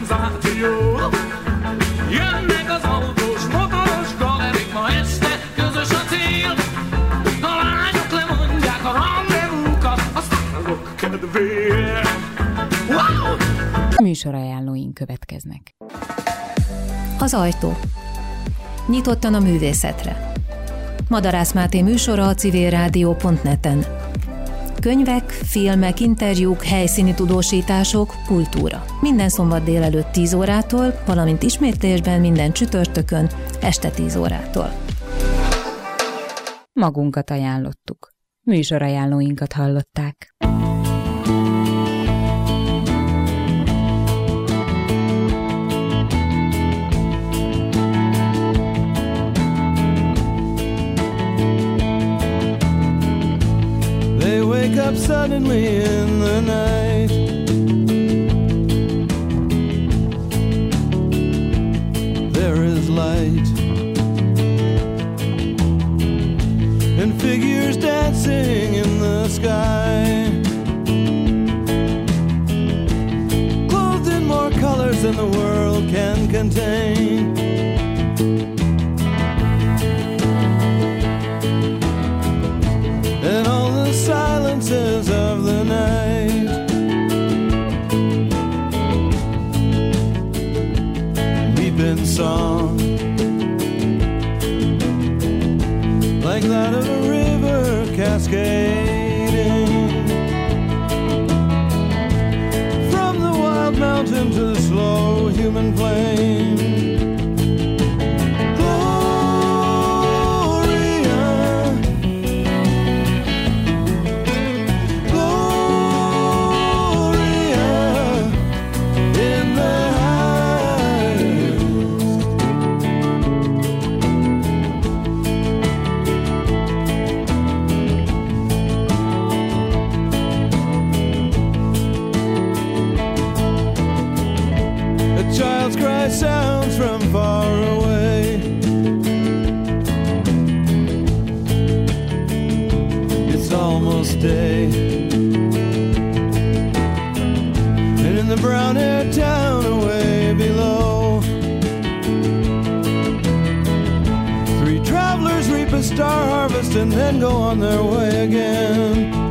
szenzáció. Jönnek az autós, motoros galerik, ma este közös a cél. A lányok lemondják a rendezvúkat, a sztárok kedvéért. Wow! Műsorajánlóink következnek. Az ajtó. Nyitottan a művészetre. Madarász Máté műsora a civilrádió.net-en. Könyvek, filmek, interjúk, helyszíni tudósítások, kultúra. Minden szombat délelőtt 10 órától, valamint ismétlésben minden csütörtökön este 10 órától. Magunkat ajánlottuk. Műsorajánlóinkat hallották. They wake up suddenly in the night. There is light and figures dancing in the sky, clothed in more colors than the world can contain. And all the silences of the night leap in song, like that of a river cascading from the wild mountain to the slow human plain. Sounds from far away. It's almost day, and in the brown air town away below, 3 travelers reap a star harvest and then go on their way again.